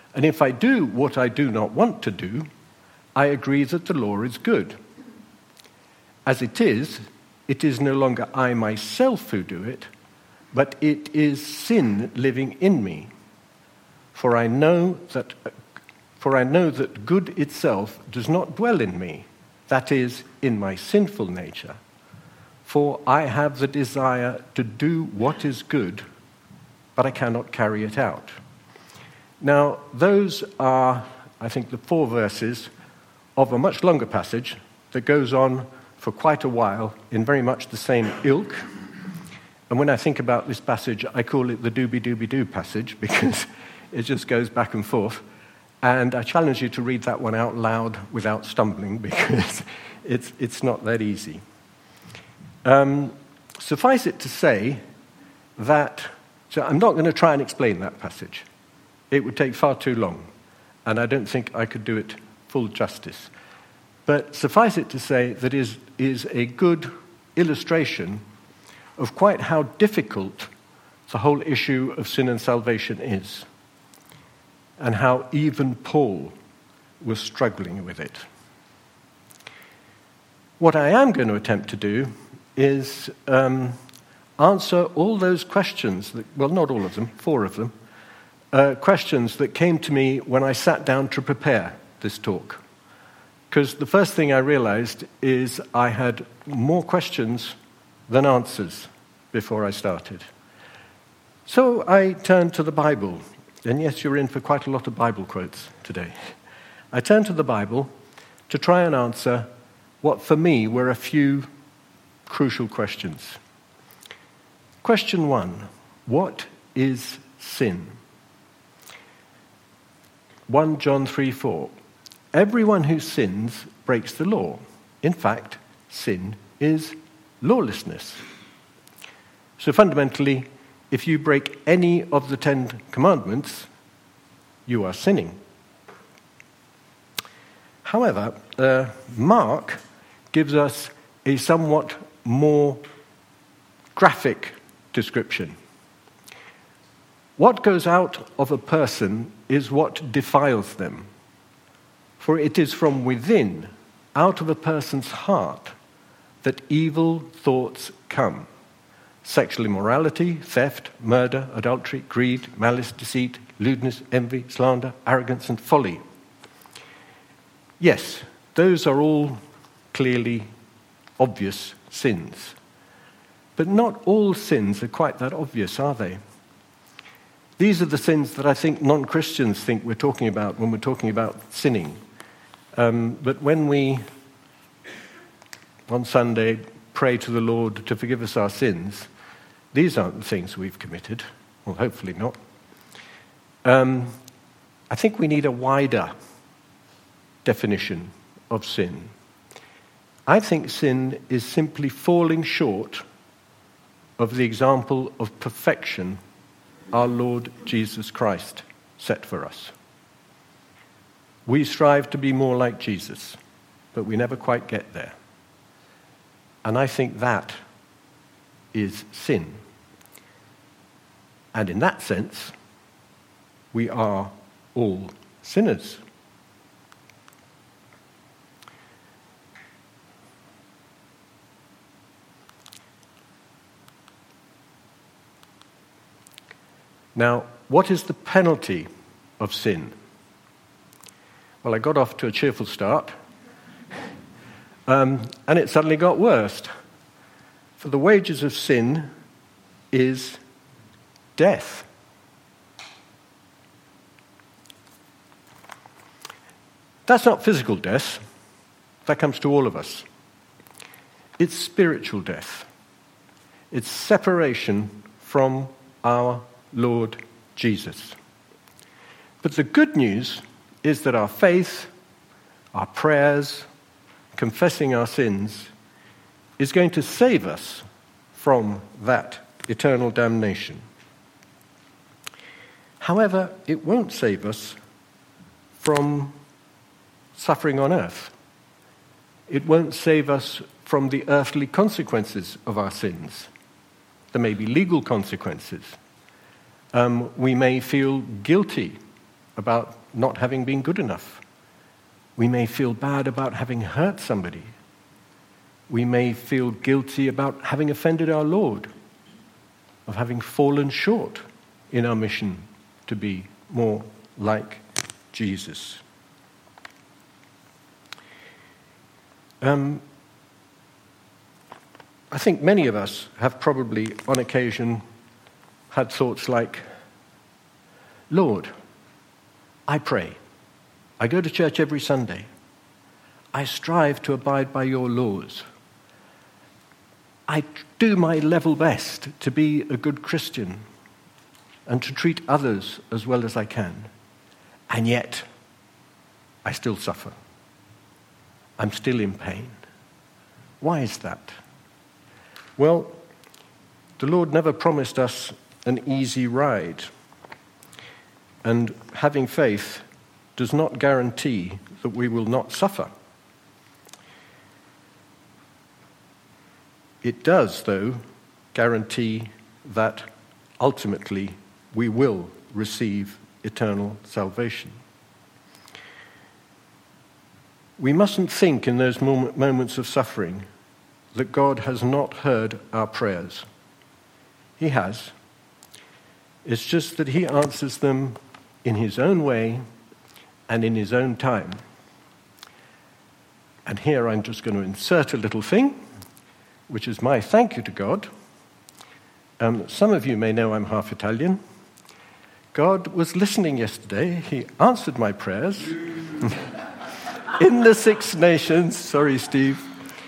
And if I do what I do not want to do, I agree that the law is good. As it is no longer I myself who do it, but it is sin living in me. For I know that good itself does not dwell in me, that is, in my sinful nature. For I have the desire to do what is good, but I cannot carry it out. Now, those are, I think, the 4 verses of a much longer passage that goes on for quite a while in very much the same ilk. And when I think about this passage, I call it the doobie-doobie-doo passage because it just goes back and forth. And I challenge you to read that one out loud without stumbling because it's not that easy. Suffice it to say that, so I'm not going to try and explain that passage. It would take far too long, and I don't think I could do it full justice. But suffice it to say that it is a good illustration of quite how difficult the whole issue of sin and salvation is, and how even Paul was struggling with it. What I am going to attempt to do is answer all those questions, not all of them, 4 of them, questions that came to me when I sat down to prepare this talk. Because the first thing I realized is I had more questions than answers before I started. So I turned to the Bible. And yes, you're in for quite a lot of Bible quotes today. I turned to the Bible to try and answer what for me were a few crucial questions. Question 1, what is sin? 1 John 3:4. Everyone who sins breaks the law. In fact, sin is lawlessness. So fundamentally, if you break any of the 10 commandments, you are sinning. However, Mark gives us a somewhat more graphic description. What goes out of a person is what defiles them. For it is from within, out of a person's heart, that evil thoughts come. Sexual immorality, theft, murder, adultery, greed, malice, deceit, lewdness, envy, slander, arrogance, and folly. Yes, those are all clearly obvious sins. But not all sins are quite that obvious, are they? These are the sins that I think non-Christians think we're talking about when we're talking about sinning. But when we, on Sunday, pray to the Lord to forgive us our sins, these aren't the things we've committed. Well, hopefully not. I think we need a wider definition of sin. I think sin is simply falling short of the example of perfection our Lord Jesus Christ set for us. We strive to be more like Jesus, but we never quite get there. And I think that is sin. And in that sense, we are all sinners. Now, what is the penalty of sin? Well, I got off to a cheerful start, and it suddenly got worse. For the wages of sin is death. That's not physical death. That comes to all of us. It's spiritual death. It's separation from our Lord Jesus. But the good news is that our faith, our prayers, confessing our sins, is going to save us from that eternal damnation. However, it won't save us from suffering on earth. It won't save us from the earthly consequences of our sins. There may be legal consequences. We may feel guilty about not having been good enough. We may feel bad about having hurt somebody. We may feel guilty about having offended our Lord, of having fallen short in our mission to be more like Jesus. I think many of us have probably, on occasion, had thoughts like, Lord, I pray. I go to church every Sunday. I strive to abide by your laws. I do my level best to be a good Christian and to treat others as well as I can. And yet, I still suffer. I'm still in pain. Why is that? Well, the Lord never promised us an easy ride. And having faith does not guarantee that we will not suffer. It does, though, guarantee that ultimately we will receive eternal salvation. We mustn't think in those moments of suffering that God has not heard our prayers. He has. It's just that he answers them in his own way and in his own time. And here I'm just going to insert a little thing, which is my thank you to God. Some of you may know I'm half Italian. God was listening yesterday. He answered my prayers. In the Six Nations, sorry, Steve,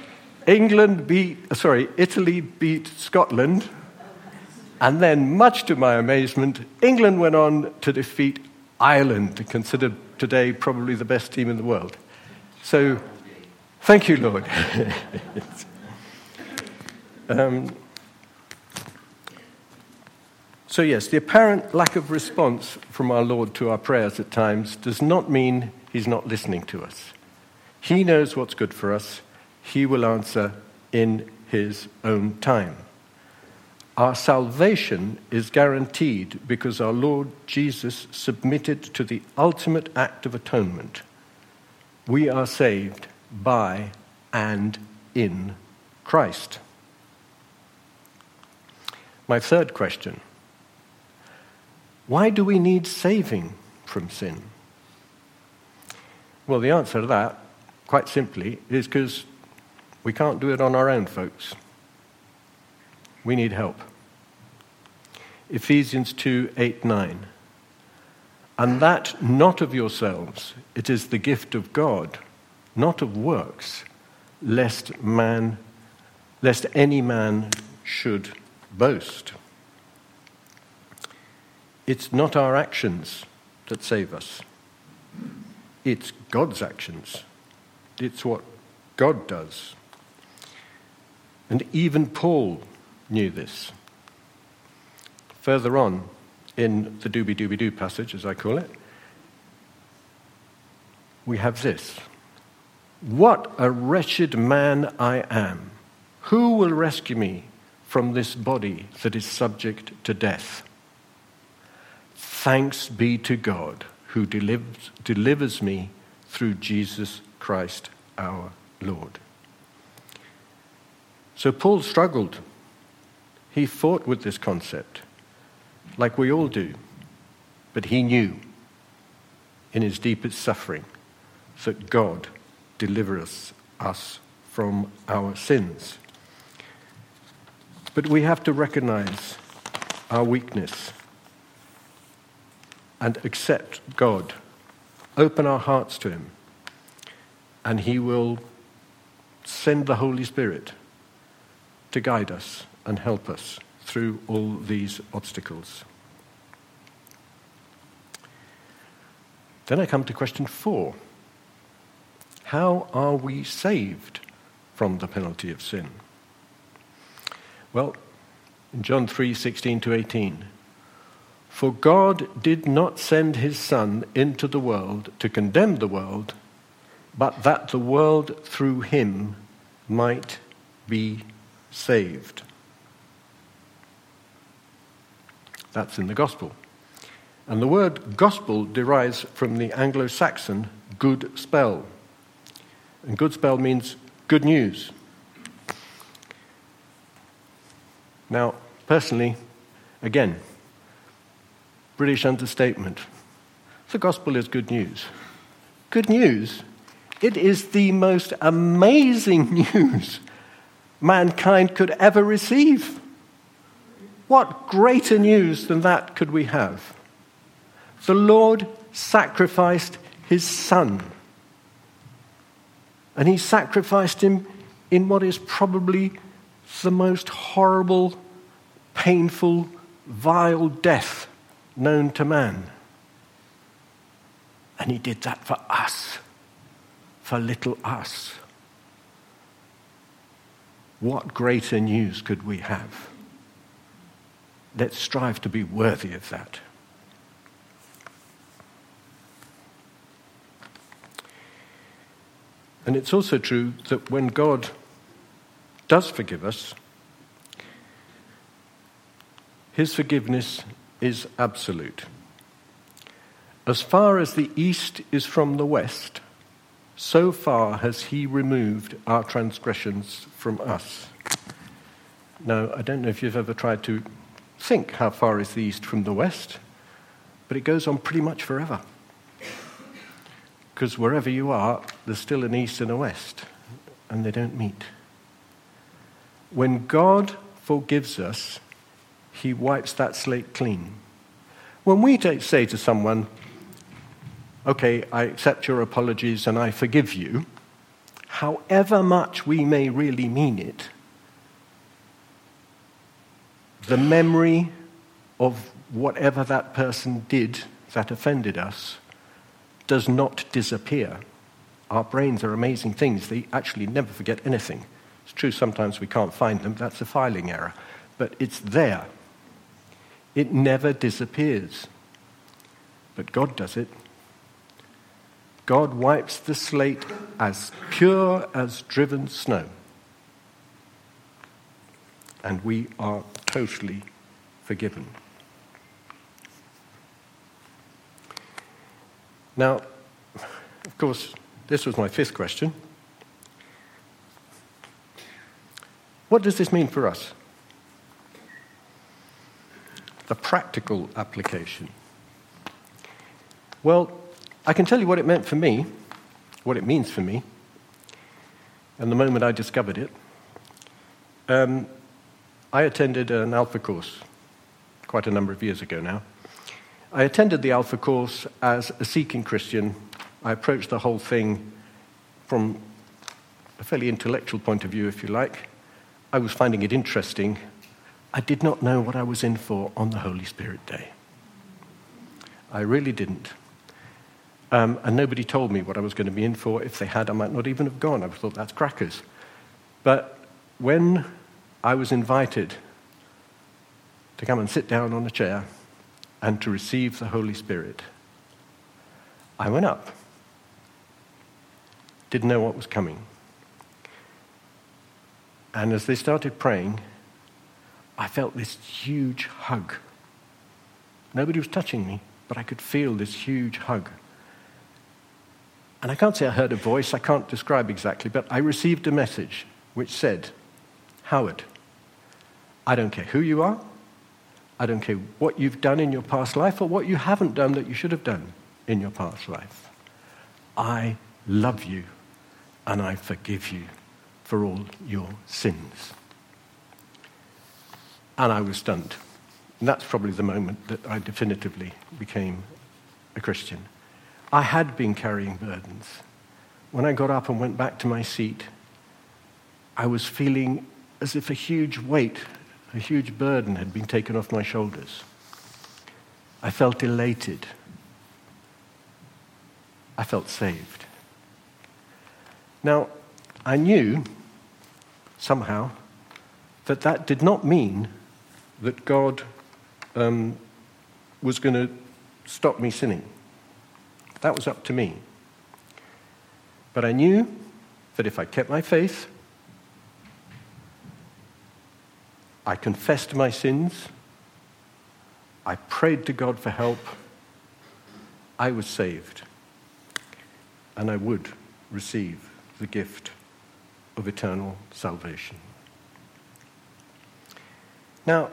Italy beat Scotland. And then, much to my amazement, England went on to defeat Ireland, considered today probably the best team in the world. So, thank you, Lord. So yes, the apparent lack of response from our Lord to our prayers at times does not mean he's not listening to us. He knows what's good for us. He will answer in his own time. Our salvation is guaranteed because our Lord Jesus submitted to the ultimate act of atonement. We are saved by and in Christ. My third question: why do we need saving from sin? Well, the answer to that, quite simply, is because we can't do it on our own, folks. We need help. Ephesians 2:8-9. And that not of yourselves, it is the gift of God, not of works, lest any man should boast. It's not our actions that save us. It's God's actions. It's what God does. And even Paul knew this. Further on in the doobie-doobie-doo passage, as I call it, we have this. What a wretched man I am. Who will rescue me from this body that is subject to death? Thanks be to God who delivers me through Jesus Christ our Lord. So Paul struggled. He fought with this concept, like we all do. But he knew in his deepest suffering that God delivers us from our sins. But we have to recognize our weakness and accept God. Open our hearts to him, and he will send the Holy Spirit to guide us and help us through all these obstacles. Then I come to question 4. How are we saved from the penalty of sin? Well, in John 3:16-18, for God did not send his Son into the world to condemn the world, but that the world through him might be saved. That's in the gospel. And the word gospel derives from the Anglo-Saxon good spell. And good spell means good news. Now, personally, again, British understatement. The gospel is good news. Good news? It is the most amazing news mankind could ever receive. What greater news than that could we have? The Lord sacrificed his Son. And he sacrificed him in what is probably the most horrible, painful, vile death known to man. And he did that for us, for little us. What greater news could we have? Let's strive to be worthy of that. And it's also true that when God does forgive us, his forgiveness is absolute. As far as the east is from the west, so far has he removed our transgressions from us. Now, I don't know if you've ever tried to think how far is the east from the west, but it goes on pretty much forever. Because wherever you are, there's still an east and a west, and they don't meet. When God forgives us, he wipes that slate clean. When we say to someone, okay, I accept your apologies and I forgive you, however much we may really mean it, the memory of whatever that person did that offended us does not disappear. Our brains are amazing things. They actually never forget anything. It's true sometimes we can't find them. That's a filing error. But it's there. It never disappears. But God does it. God wipes the slate as pure as driven snow. And we are totally forgiven. Now, of course, this was my fifth question. What does this mean for us? The practical application. Well, I can tell you what it meant for me, what it means for me, and the moment I discovered it. I attended an Alpha course quite a number of years ago now. I attended the Alpha course as a seeking Christian. I approached the whole thing from a fairly intellectual point of view, if you like. I was finding it interesting. I did not know what I was in for on the Holy Spirit Day. I really didn't. And nobody told me what I was going to be in for. If they had, I might not even have gone. I thought, that's crackers. But when I was invited to come and sit down on a chair and to receive the Holy Spirit, I went up. Didn't know what was coming. And as they started praying, I felt this huge hug. Nobody was touching me, but I could feel this huge hug. And I can't say I heard a voice, I can't describe exactly, but I received a message which said, Howard, I don't care who you are, I don't care what you've done in your past life or what you haven't done that you should have done in your past life. I love you and I forgive you for all your sins. And I was stunned. And that's probably the moment that I definitively became a Christian. I had been carrying burdens. When I got up and went back to my seat, I was feeling as if a huge weight, a huge burden had been taken off my shoulders. I felt elated. I felt saved. Now, I knew somehow that did not mean that God was going to stop me sinning. That was up to me. But I knew that if I kept my faith, I confessed my sins, I prayed to God for help, I was saved, and I would receive the gift of eternal salvation. Now,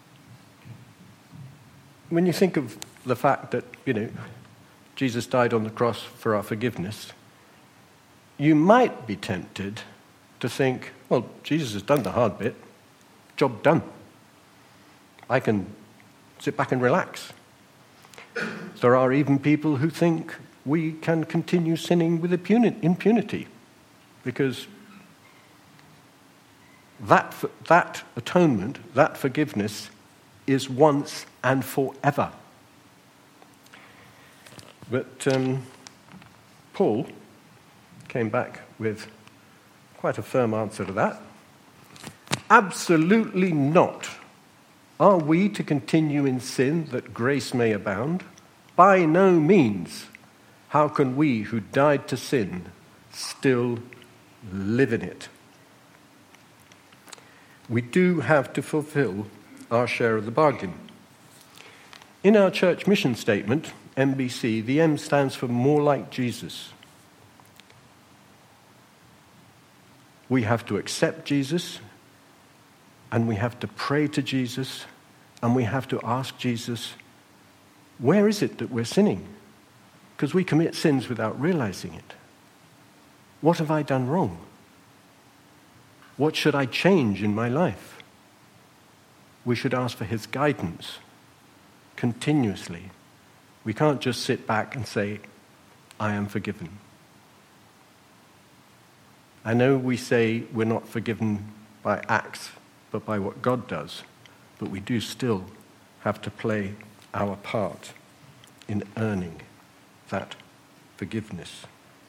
when you think of the fact that, Jesus died on the cross for our forgiveness, you might be tempted to think, well, Jesus has done the hard bit, job done. I can sit back and relax. There are even people who think we can continue sinning with impunity because that atonement, that forgiveness, is once and forever. But Paul came back with quite a firm answer to that. Absolutely not. Are we to continue in sin that grace may abound? By no means. How can we who died to sin still live in it? We do have to fulfill our share of the bargain. In our church mission statement, MBC, the M stands for more like Jesus. We have to accept Jesus, and we have to pray to Jesus, and we have to ask Jesus, where is it that we're sinning? Because we commit sins without realizing it. What have I done wrong? What should I change in my life? We should ask for his guidance continuously. We can't just sit back and say, I am forgiven. I know we say we're not forgiven by acts, but by what God does. But we do still have to play our part in earning that forgiveness.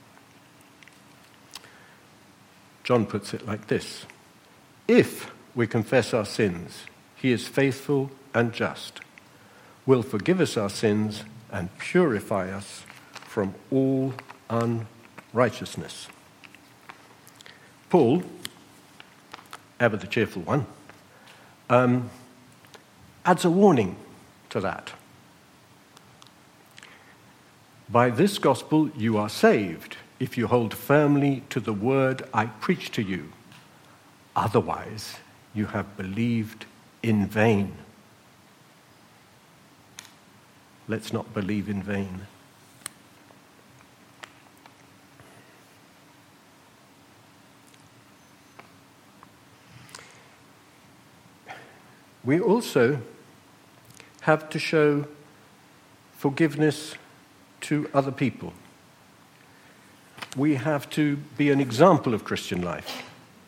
John puts it like this: if we confess our sins, he is faithful and just, will forgive us our sins and purify us from all unrighteousness. Paul, ever the cheerful one, adds a warning to that. By this gospel you are saved, if you hold firmly to the word I preach to you. Otherwise, you have believed in vain. Let's not believe in vain. We also have to show forgiveness to other people. We have to be an example of Christian life.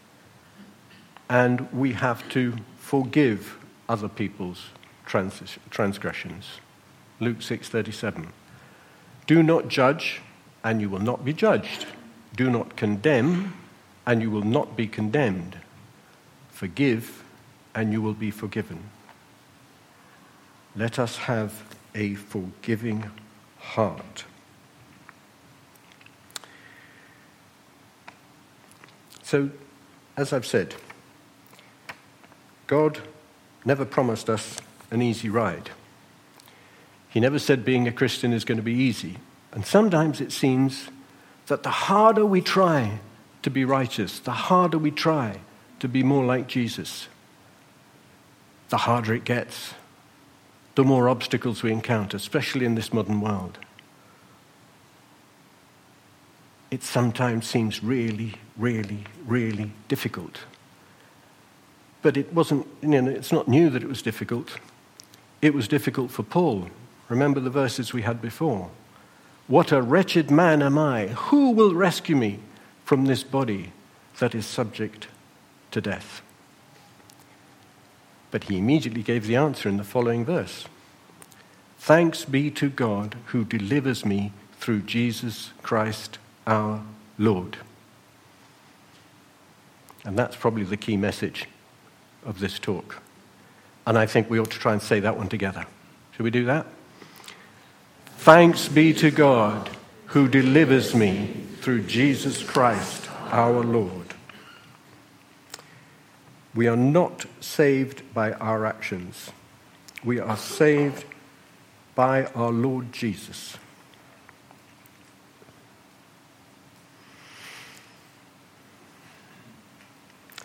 And we have to forgive other people's transgressions. Luke 6:37. Do not judge, and you will not be judged. Do not condemn, and you will not be condemned. Forgive, and you will be forgiven. Let us have a forgiving heart. So, as I've said, God never promised us an easy ride. He never said being a Christian is going to be easy. And sometimes it seems that the harder we try to be righteous, the harder we try to be more like Jesus, the harder it gets, the more obstacles we encounter, especially in this modern world. It sometimes seems really, really, really difficult. But it wasn't, it's not new that it was difficult. It was difficult for Paul. Remember the verses we had before. What a wretched man am I. Who will rescue me from this body that is subject to death? But he immediately gave the answer in the following verse. Thanks be to God who delivers me through Jesus Christ our Lord. And that's probably the key message of this talk. And I think we ought to try and say that one together. Shall we do that? Thanks be to God who delivers me through Jesus Christ our Lord. We are not saved by our actions. We are saved by our Lord Jesus.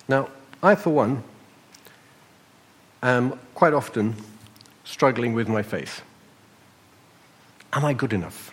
Now, I, for one, am quite often struggling with my faith. Am I good enough?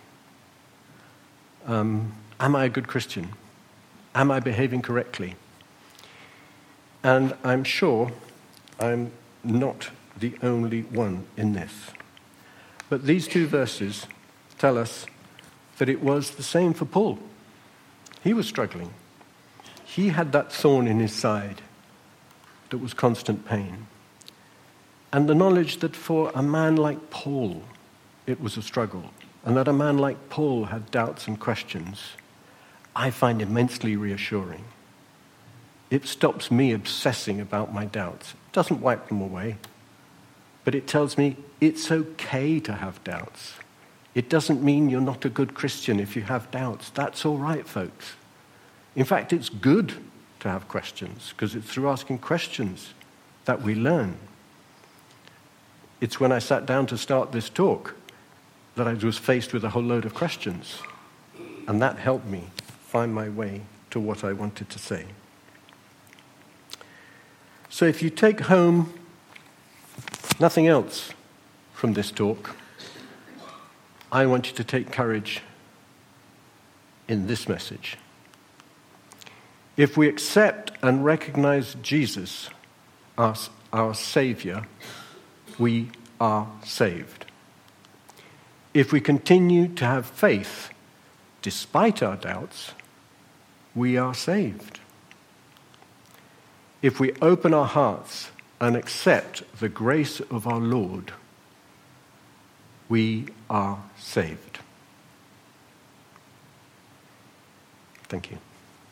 Am I a good Christian? Am I behaving correctly? And I'm sure I'm not the only one in this. But these two verses tell us that it was the same for Paul. He was struggling. He had that thorn in his side that was constant pain. And the knowledge that for a man like Paul, it was a struggle, and that a man like Paul had doubts and questions, I find immensely reassuring. It stops me obsessing about my doubts. It doesn't wipe them away, but it tells me it's okay to have doubts. It doesn't mean you're not a good Christian if you have doubts. That's all right, folks. In fact, it's good to have questions, because it's through asking questions that we learn. It's when I sat down to start this talk that I was faced with a whole load of questions, and that helped me find my way to what I wanted to say. So if you take home nothing else from this talk, I want you to take courage in this message. If we accept and recognize Jesus as our Savior, we are saved. If we continue to have faith despite our doubts, we are saved. If we open our hearts and accept the grace of our Lord, we are saved. Thank you.